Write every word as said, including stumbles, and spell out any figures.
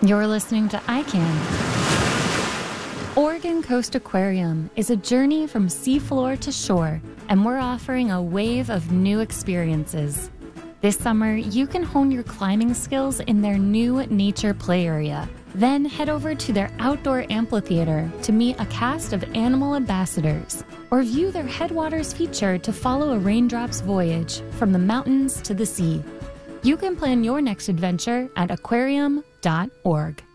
You're listening to I Can. Oregon Coast Aquarium is a journey from seafloor to shore, and we're offering a wave of new experiences. This summer, you can hone your climbing skills in their new nature play area. Then head over to their outdoor amphitheater to meet a cast of animal ambassadors, or view their Headwaters feature to follow a raindrop's voyage from the mountains to the sea. You can plan your next adventure at aquarium dot org.